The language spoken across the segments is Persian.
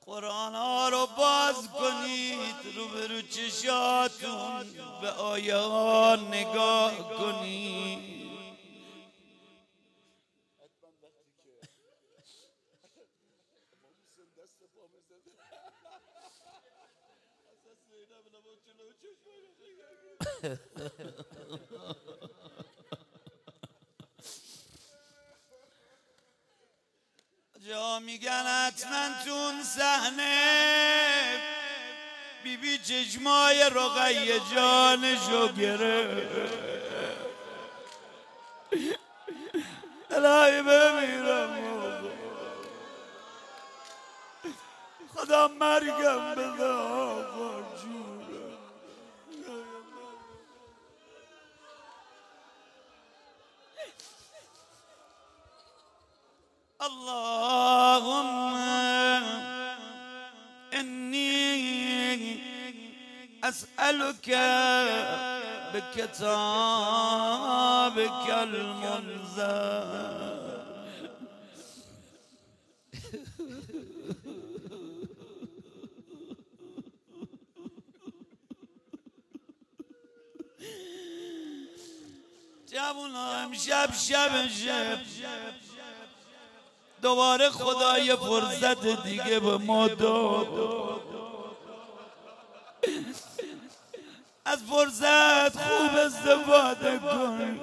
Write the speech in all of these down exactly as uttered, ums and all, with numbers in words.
قرآن ها رو باز کنید، روبرو چشاتون به آیه ها نگاه کنید. جا میگن حتما تون صحنه بی بی چشمای رقیه جانشو گرفت. الهی بمیرم خدا مرگم بده آقا جونم. اللهم إني أسألك بكتابك المنزل جوونا امشب شب شب دوباره خدا یه فرصت دیگه به ما داد. از فرصت خوب استفاده کن.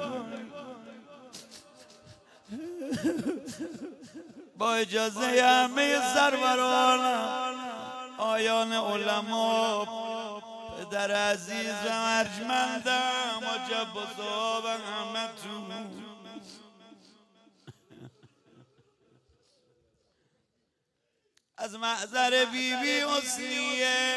با اجازه همه سروران آیان علما، پدر عزیزم ارجمندم، حاج بزرگ همه تو از محضر بی بی حسنیه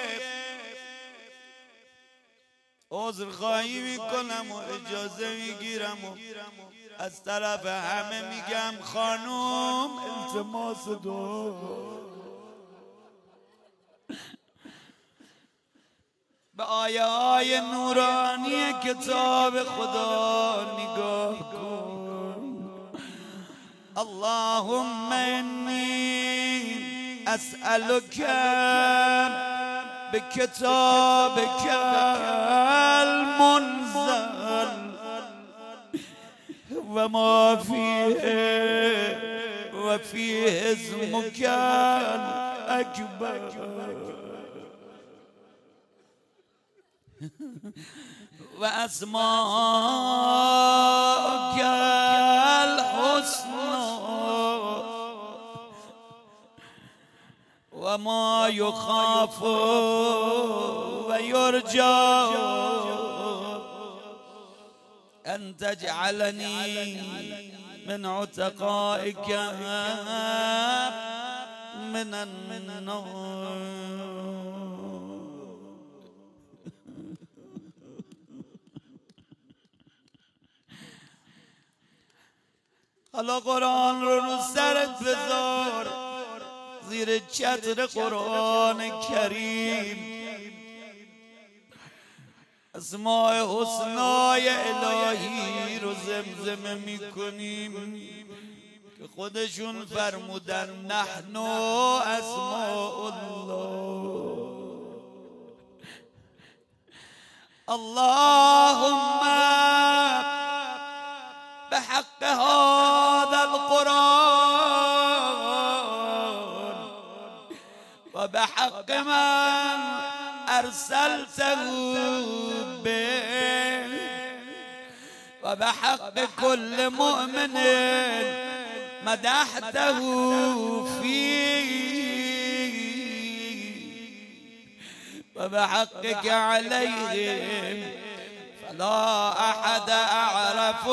عذر خواهی میکنم و اجازه میگیرم و از طرف همه میگم خانوم التماس دعا. به آیه های نورانی کتاب خدا نگاه کن. اللهم انی اسألك بكتابك المنزل وما فيه وفيه اسمك الأكبر وأسماءك الحسنى وما يخاف ويرجى أن تجعلني من عتقائك من النار. حالا قرآن رو رو سرت بذار، زیر چتر قرآن کریم اسماء حسنای الهی رو زمزمه میکنیم که خودشون فرمودن نحن اسماء الله. اللهم بحق هذا القرآن وبحق من أرسلته به وبحق كل مؤمن مدحته فيه وبحقك عليهم فلا أحد أعرف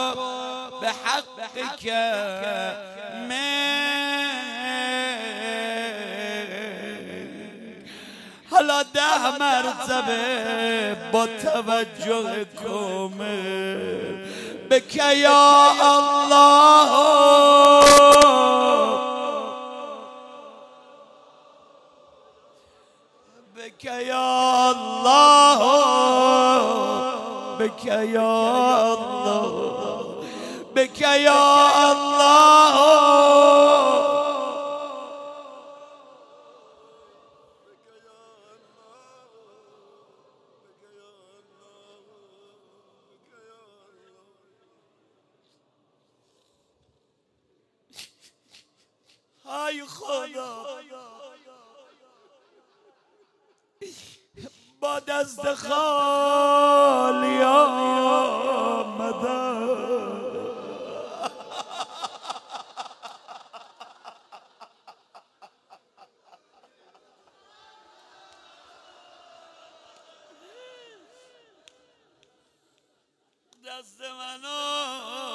بحقك من. حالا ده مرتبه با توجه کامل بک یا الله بک یا الله بک یا الله بک یا الله خدا با دست خالی آمدم. دست منو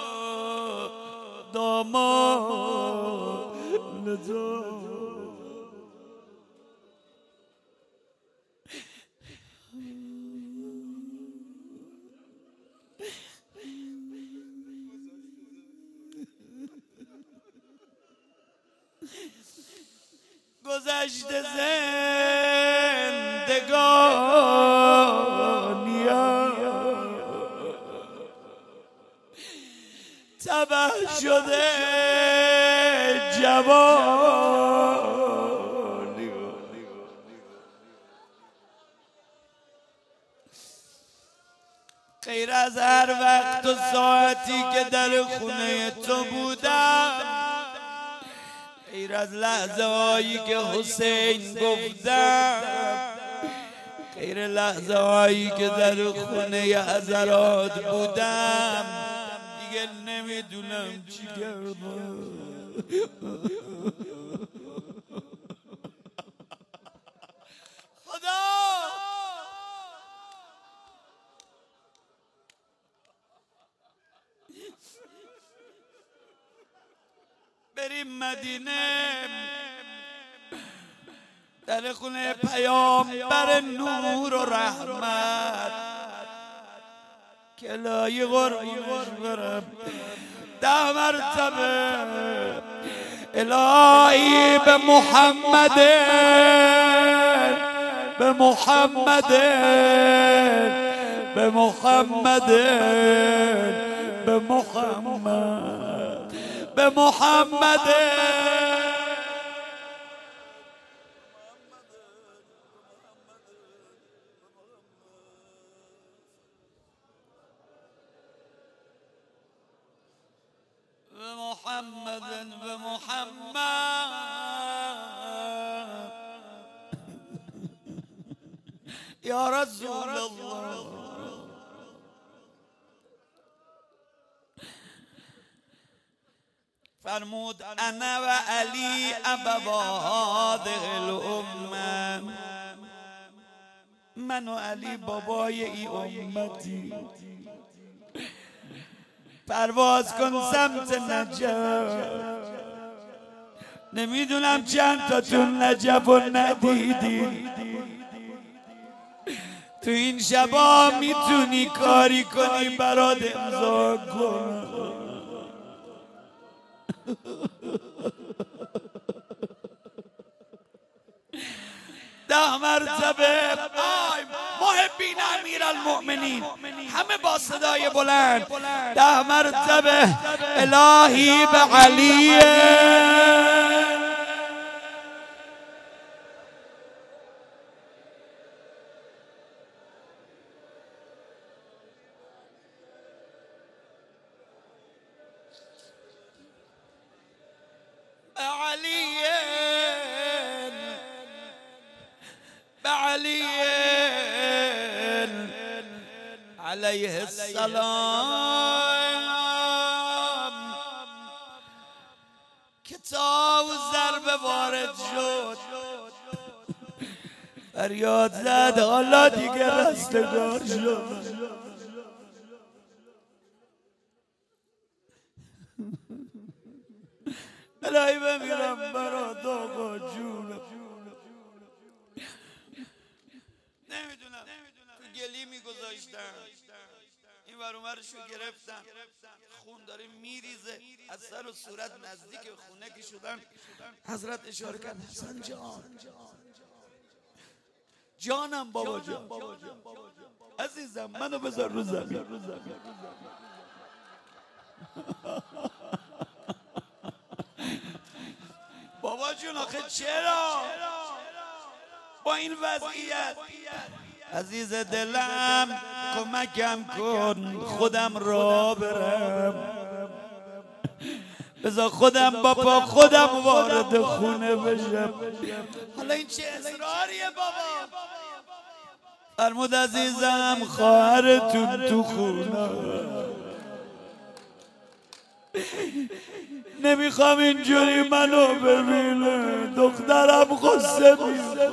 دامان تو گذشته زندگانیم تبه شده جوانی غیر از هر وقت و ساعتی که در خونه تو بودم، غیر از لحظه هایی که حسین گفتم، غیر لحظه هایی که در خونه حضرات بودم، دیگه نمیدونم چی کردم. خدا بریم مدینه، در خونه پیامبر نور و رحمت که لای قربونش برم ده مرتبه الهی به محمد به محمد به محمد به محمد به محمد محمد به محمد یا رسول الله. فرمود انا و علی ابوا هذه الامه، من و علی بابای ای امتی. پرواز کن سمت نجف، نمیدونم چند تاتون نجف رو ندیدین. تو این شبا میتونی کاری کنی برات امضا کن. ده مرتبه آی محبین امیرالمؤمنین همه با صدای بلند ده مرتبه الهی به علی علی علیه السلام کتاب ضربه وارد شد، فریاد زد حالا دیگه رستگار شد. الهی بمیرم برات آقا جونم. نمیدونم تو گلی میگذاشتم، این ورمرشو گرفتم، خون داره میریزه از سر و صورت نزدیک خونه که شدن. حضرت اشاره کرد حسن جان، جانم بابا جان، عزیزم منو بذار رو زمین. بابا جون آخه چرا با این وضعیت؟ عزیز دلم کمکم کن خودم را برم. بذار خودم با پا خودم وارد خونه بشم. حالا این چه اصراریه بابا؟ فرمود عزیزم خواهرتون تو خونه، نمیخوام اینجوری منو ببینه، دخترم غصه میشه.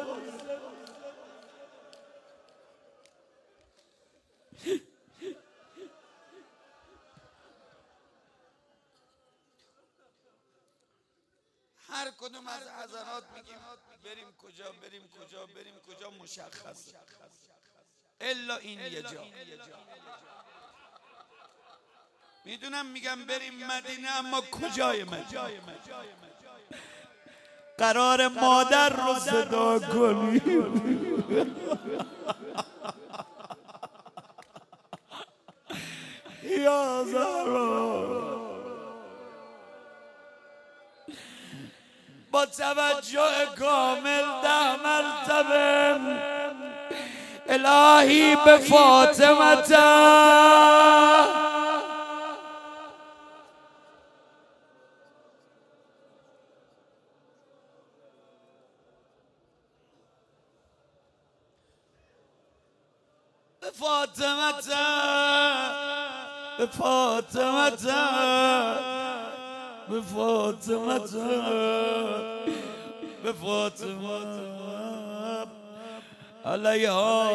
هر کدوم از حضرات میگیم بریم کجا بریم کجا بریم کجا مشخصه، الا این یه جا. میدونم میگم بریم مدینه، اما کجای مدینه؟ قرار مادر رو صدا کنیم. یا زهرا با توجه کامل ده مرتبه الهی به فاطمه به فاطمه به فاطمه به فاطمه به فاطمه علیها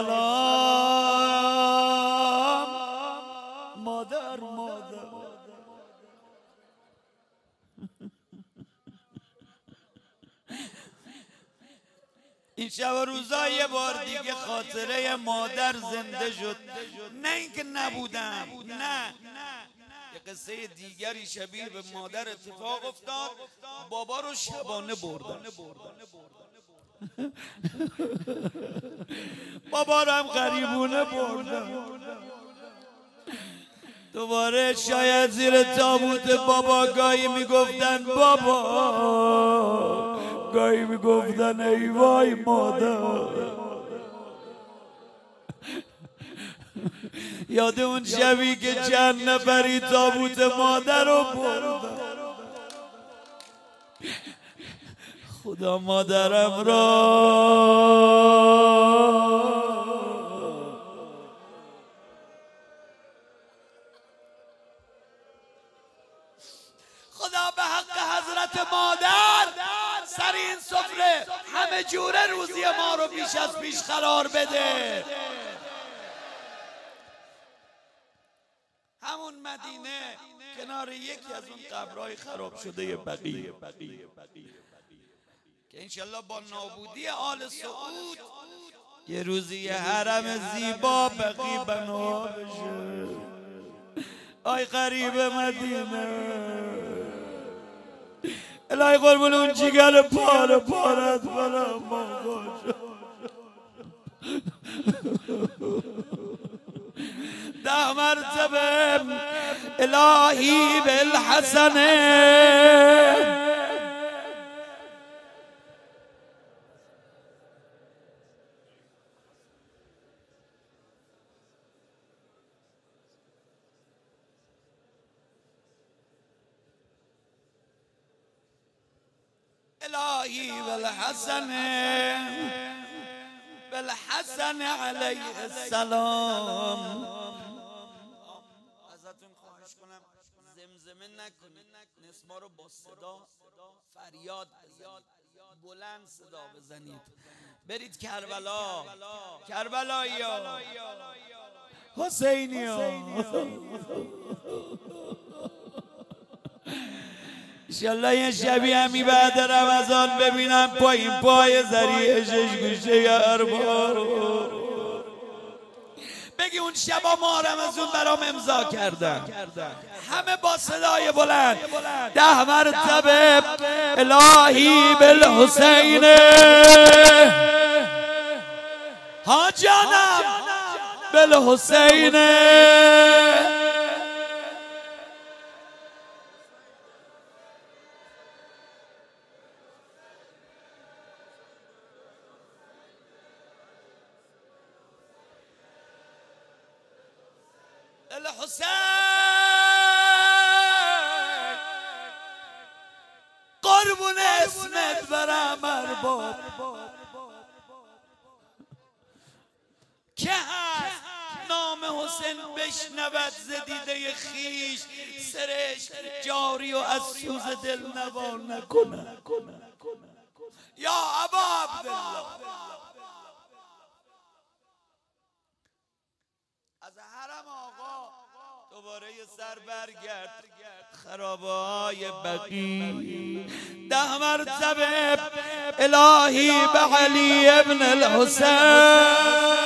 السلام. مادر مادر این شب و روزا یه بار دیگه خاطره مادر زنده شد. نه اینکه نبودم، نه، یه قصه دیگری شبیه به مادر اتفاق افتاد. بابا رو شبانه بردن، بابا رو هم غریبونه بردن. دوباره شاید زیر تابوت بابا گاهی میگفتن بابا، گاهی میگفتن ای وای مادر. یاد اون شبی که چند نفری تابوت مادر رو بردن. خدا مادرم را خدا به حق حضرت مادر سر این سفره همه جوره روزی ما رو بیش از پیش قرار بده. همون مدینه کنار یکی از اون قبرهای خراب شده بقیه که انشالله با نابودی آل سعود یه روزی یه حرم زیبا بقی بنا بشه. آی غریب مدینه، الهی قربون اون جگر پاره پارت برم آقا. ده مرتبه الهی بالحسنه الهی بالحسن بالحسن علیه السلام. ازتون خواهش کنم زمزمه نکنید، نسما رو با صدا فریاد بزنید، بلند صدا بزنید. برید کربلا، کربلایی ها، حسینی ها، انشالله یه شبیه همی بعد رمضان ببینم پایین پای زریع شش گوشه اربار. بگی اون شبا ما رمضان برام امضا کردن، همه با صدای بلند ده مرتبه الهی بالحسین ها جانم بالحسین الحسین قربون اسمت برم ارباب که هست نام حسین بشنود ز دیده خیش سرش جاری و از سوز دل نوا نکنه یا ابا عبدالله. از حرم آقا دوباره یه سر برگرد خرابه های بقی ده مرتبه الهی به علی ابن الحسین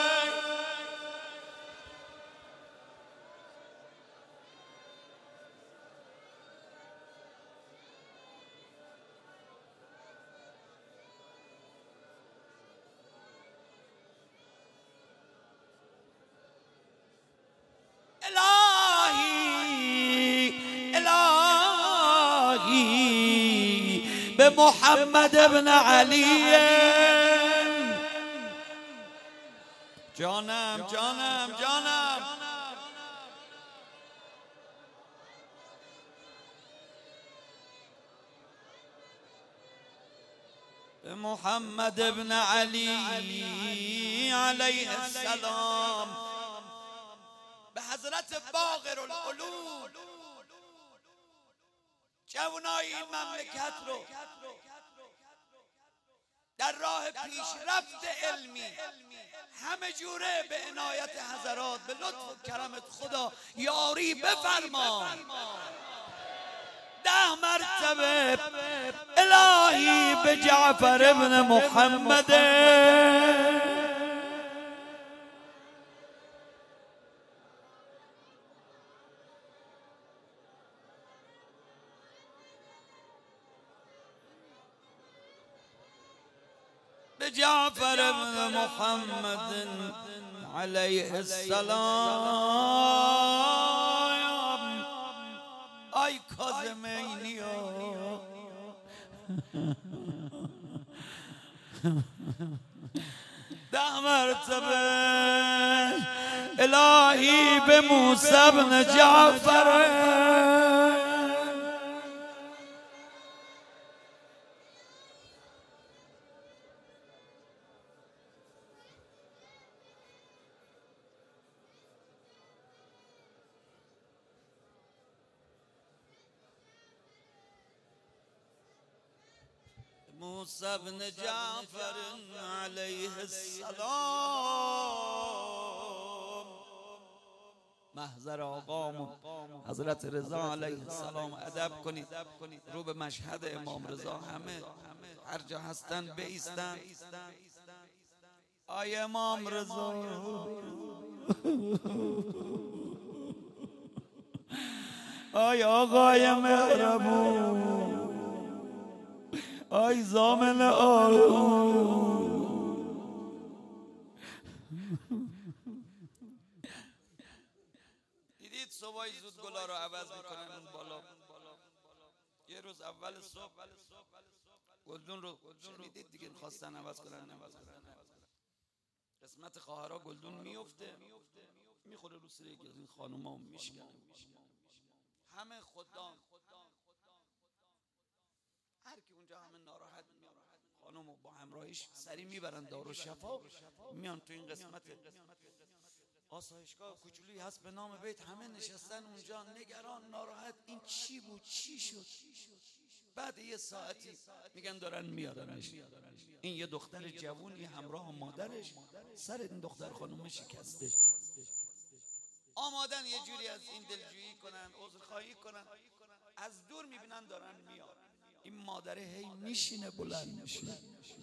به محمد ابن علی جانم جانم جانم به محمد ابن علی علیه السلام به حضرت باقر العلوم جوانای این مملکت رو در راه پیشرفت علمی همه جوره به عنایت حضرات به لطف و کرمت خدا یاری بفرما. ده مرتبه الهی به جعفر ابن محمد به جعفر ابن محمد علیه السلام ای کاظمینی ده مرتبه الهی به موسی ابن جعفر موسی ابن جعفر علیه السلام محضر آقامون حضرت رضا علیه السلام ادب کنید رو به مشهد امام رضا همه هر جا هستن بایستن. آی امام رضا آی آقای مهربون آی زامن آرون دیدید صبحی زود گلا رو عوض میکنن اون بالا. یه روز اول صبح گلدون رو شنیدید دیگه خواستن عوض کنن قسمت خواهرها گلدون میفته میخوره رو سر یکی از این خانوما میشکنه همه خدام هر کی اونجا همه ناراحت خانومو با همراهیش سری میبرن دارالشفا میان تو این قسمت آسایشگاه کوچولی هست به نام بیت همه نشستن اونجا نگران ناراحت این چی بود چی شد. بعد یه ساعتی میگن دارن میارنش این یه دختر جوونی همراه مادرش سر این دختر خانوم شکسته آمادن یه جوری از این دلجویی کنن عذرخواهی کنن از دور میبینن دارن میاد این مادره هی میشینه بلند میشینه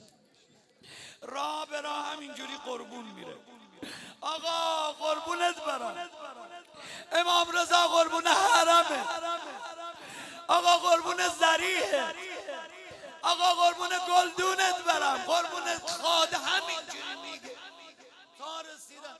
راه به راه همینجوری قربون میره. آقا قربونت برم امام رضا قربون حرمه آقا قربون زریه آقا قربون گلدونت برم قربون خاد همینجوری میگه تا رسیدن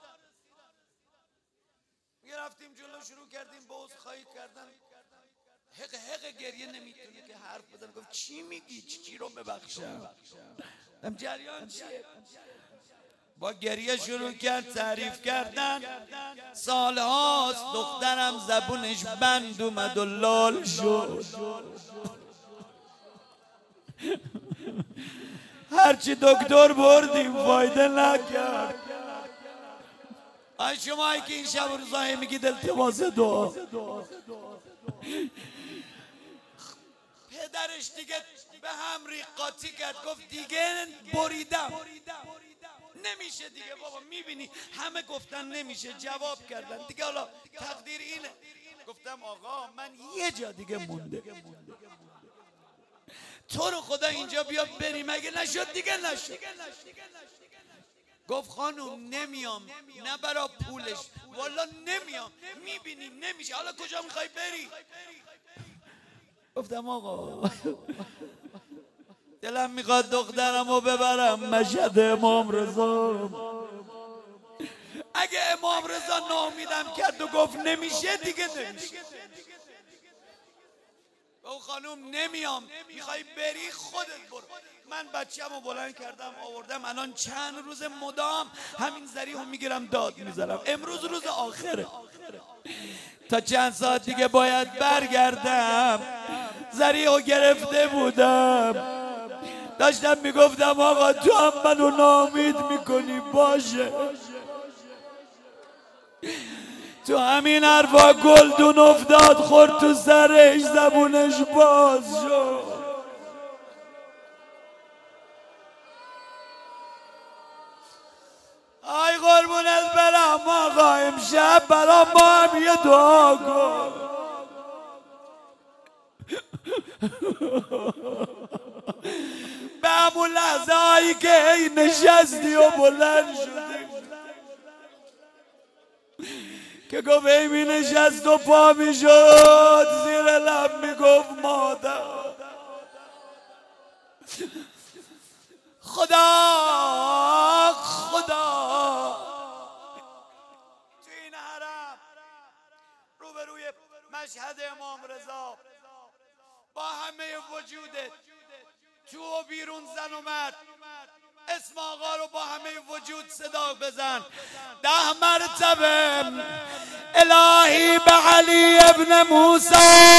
میگه رفتیم جلو شروع کردیم به عذرخواهی کردن حق حق گریه نمیتونه که حرف بزنه گفت چی میگی چی رو ببخشم هم جریان چیه با گریه شروع کرد تعریف کردن سالهاست دخترم زبونش بند اومد و لال شد هرچی دکتر بردیم فایده نکرد. آی شما که این شب و روزایی میگید التماس دعا، پدرش دیگه به هم ریقاتی کرد، گفت دیگه بریدم نمیشه دیگه بابا، میبینی همه گفتن نمیشه، جواب کردن دیگه، حالا تقدیر اینه. گفتم آقا من یه جا دیگه مونده، تو رو خدا اینجا بیا بریم، اگه نشد دیگه نشد. گفت خانوم نمیام، نه برا پولش، والا نمیام، میبینی نمیشه، حالا کجا میخوای بری؟ گفتم آقا دلم میخواد دخترم رو ببرم مشهد امام رضا. اگه امام رضا ناامیدم کرد و گفت نمیشه دیگه نمیشه. او خانوم نمیام، میخوای بری خودت برو. من بچه‌مو بلند کردم آوردم، الان چند روز مدام همین ذریعو میگیرم داد میذارم. امروز روز آخره، تا چند ساعت دیگه باید برگردم. ذریعو گرفته بودم، داشتم میگفتم آقا تو هم منو ناامید میکنی، باشه. تو همین حرفا گلدون افتاد خورد تو سرش، زبونش باز شد. آی قربونت برم آقا، امشب برام ما هم یه دعا کن. به همون لحظه هایی که ای نشستی و بلند شدی که گفت ای می نشست و پا می شد، زیر لب می گفت مادر. خدا خدا تو این حرم روبروی مشهد امام رضا با همه وجودت تو و بیرون زن و مرد، اسم آقا رو با همه وجود صدا بزن ده مرتبه. الهی به علی ابن موسی،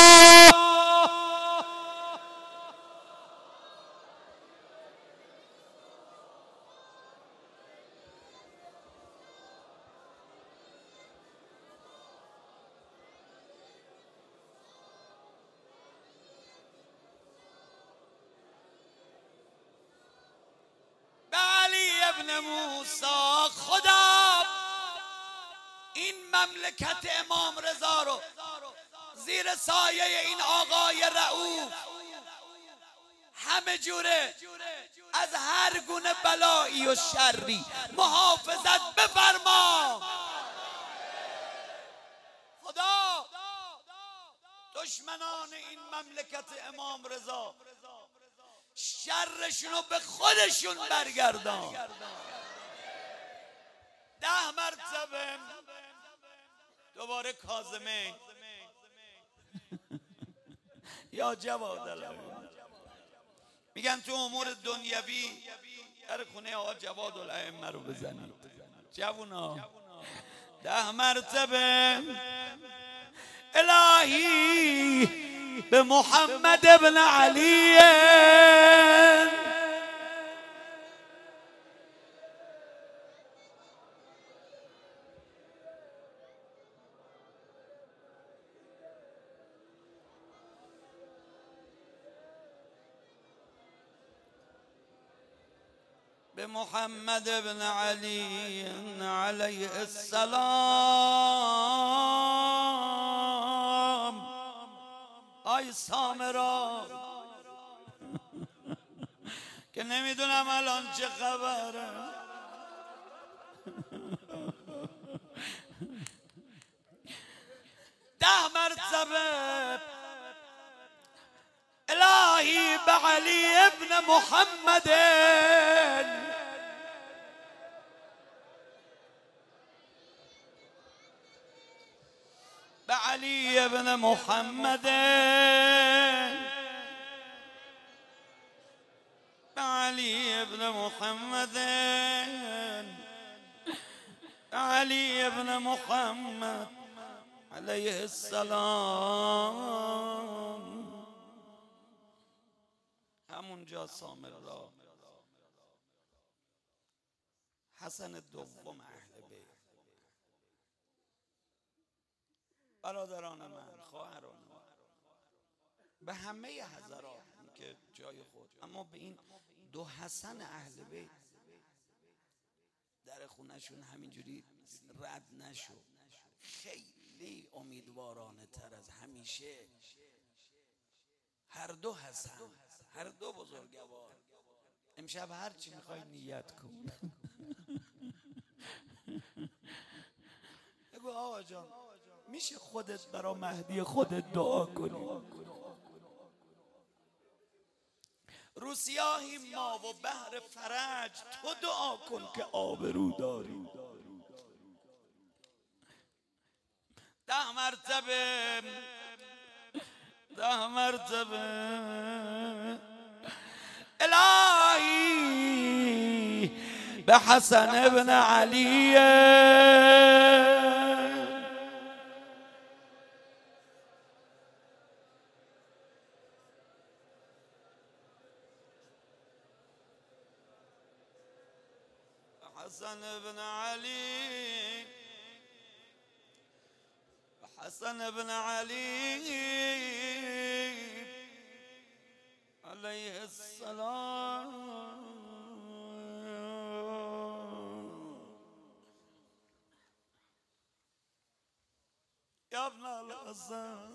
به علی ابن موسی. خدا این مملکت امام رضا رو زیر سایه این آقای رؤوف همه جوره از هر گونه بلایی و شری محافظت بفرما. خدا دشمنان این مملکت امام رضا شرشون رو به خودشون برگردان. ده مرتبه دوباره کاظمین یا جواد العلم میگن تو امور دنیوی در خونه آقا جواد الائمه رو بزنید. جوونا ده مرتبه الهی به محمد ابن علی، به محمد ابن علی علیه السلام. آی سامرا که نمیدونم الان چه خبره، ده مرتبه الهی به علی ابن محمد، به علی ابن محمد، به علی ابن محمد، علی ابن محمد علیه السلام. همونجا سامر را حسن دوم اهل بیت. برادران من، خواهران من، به همه حضرات که جای خود، اما به این دو حسن اهل بیت در خونشون همینجوری رد نشو. خیلی امیدوارانه تر از همیشه هر دو حسن، هر دو بزرگوار. امشب هر چی میخوای نیت کن. بگو آقا جان میشه خودت برا مهدی خودت دعا کنی؟ رو سیاهی ما و بحر فرج تو دعا کن که آبرو داری. ده مرتبه ده مرتبه الهی به حسن ابن علی حسن ابن علی حسن ابن علی علیه السلام یا ابن الحسن.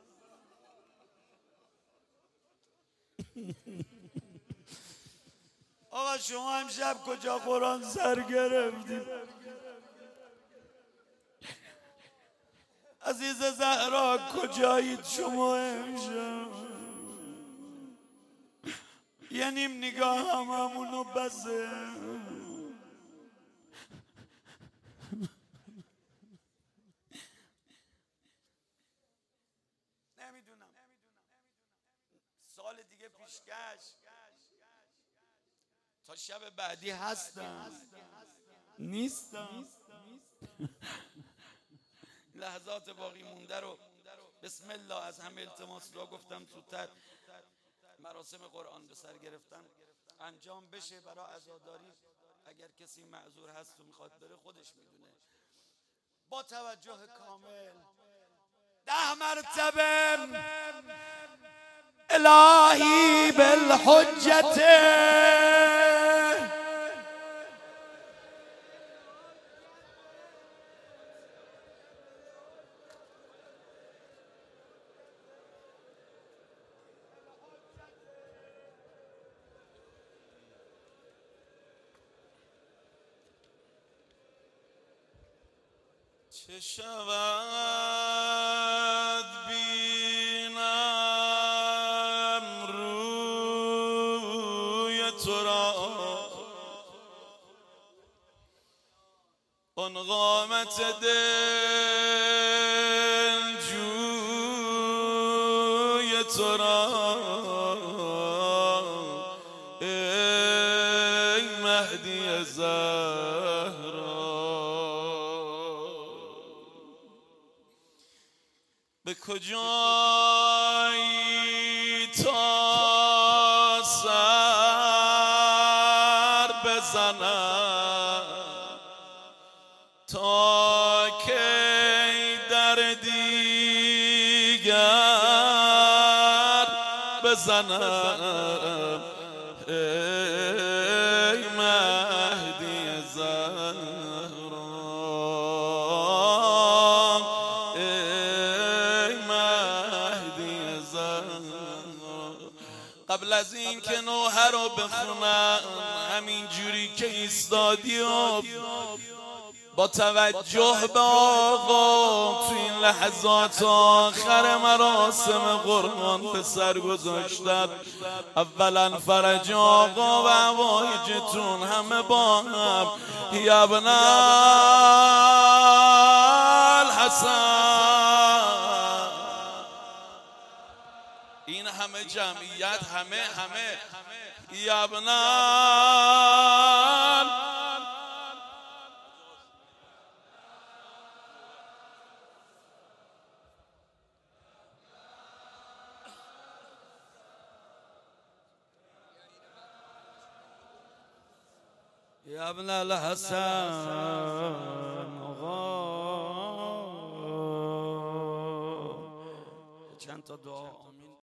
آقا شما امشب کجا قرآن سر گرفتید؟ عزیز زهرا کجایید شما امشب؟ یه نیم نگاه هم همونو بسه. نمیدونم سال دیگه پیشکش تا شب بعدی هستم نیستم. لحظات باقی مونده رو بسم الله از همه التماس را گفتم زودتر مراسم قرآن به سر گرفتن انجام بشه. برای عزاداری اگر کسی معذور هست و میخواد بره خودش میدونه. با توجه کامل ده مرتبه الهی بالحجت چه شود بینم روی تو را آن قامت دل جوی تو را ای مهدی زهرا. به کجایی تا سر بزنم تا کی در دیگر بزنم ای مهدی زهرا قبل از این که نوحه رو بخونم همین جوری که ایستادی و با توجه به آقا تو این لحظات آخر مراسم قرآن به سر گذاشتن. اولا فرج آقا و حوایجتون همه با هم یا ابن الحسن. این همه جمعیت همه همه یا ابن یا ابن الحسن آقا چند تا دعا